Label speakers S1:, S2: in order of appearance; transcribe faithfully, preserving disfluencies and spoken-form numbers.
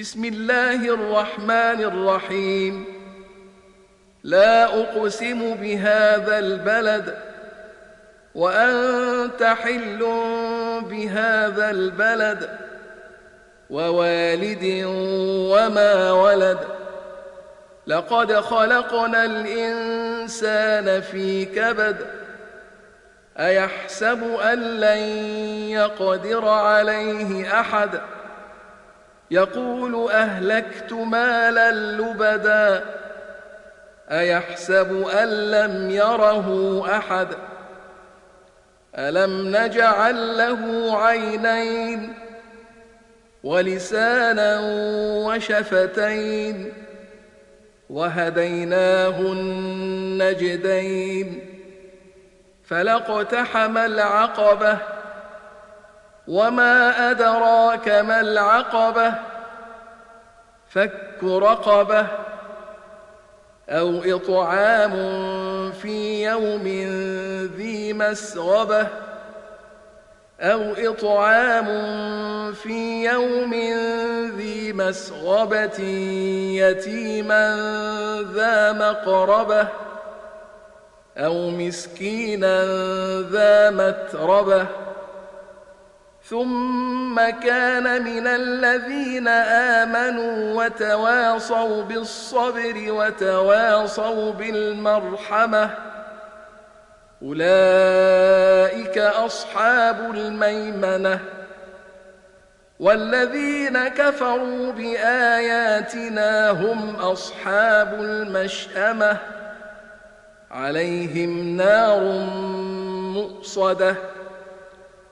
S1: بسم الله الرحمن الرحيم. لا أقسم بهذا البلد وأنت حل بهذا البلد ووالد وما ولد. لقد خلقنا الإنسان في كبد. أيحسب أن لن يقدر عليه أحد. يقول أهلكت مالا لبدا. أيحسب أن لم يره أحد. ألم نجعل له عينين ولسانا وشفتين وهديناه النجدين. فلاقتحم العقبة وما أدراك ما العقبة. فك رقبة أو إطعام في يوم ذي مسغبة أو إطعام في يوم ذي مسغبة يتيما ذا مقربة أو مسكينا ذا متربة. ثم كان من الذين آمنوا وتواصوا بالصبر وتواصوا بالمرحمة. أولئك أصحاب الميمنة. والذين كفروا بآياتنا هم أصحاب المشأمة. عليهم نار مؤصدة.